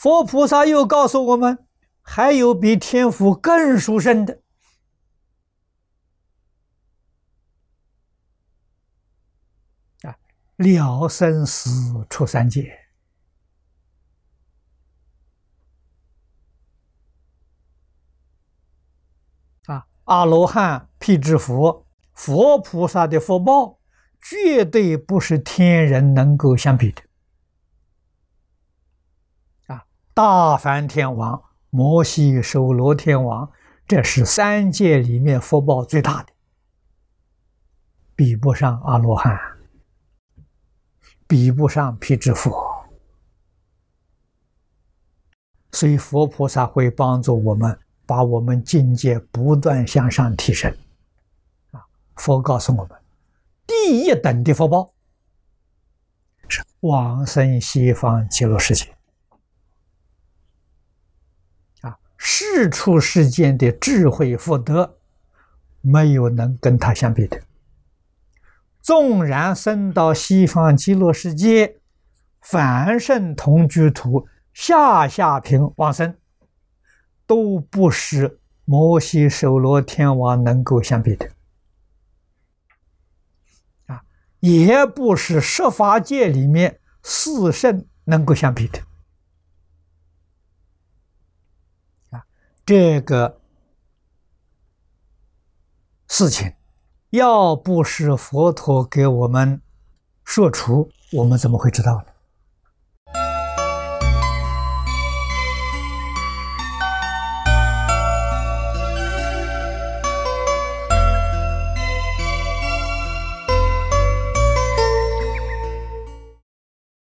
佛菩萨又告诉我们，还有比天福更殊胜的了生死出三界。阿罗汉、辟支佛、佛菩萨的福报，绝对不是天人能够相比的。大梵天王、摩西首罗天王，这是三界里面福报最大的，比不上阿罗汉，比不上辟支佛。所以佛菩萨会帮助我们，把我们境界不断向上提升。佛告诉我们，第一等的福报是往生西方极乐世界。世出世间的智慧福德，没有能跟他相比的。纵然升到西方极乐世界，凡圣同居土下品往生，都不是摩西首罗天王能够相比的，也不是十法界里面四圣能够相比的。这个事情要不是佛陀给我们说出，我们怎么会知道呢？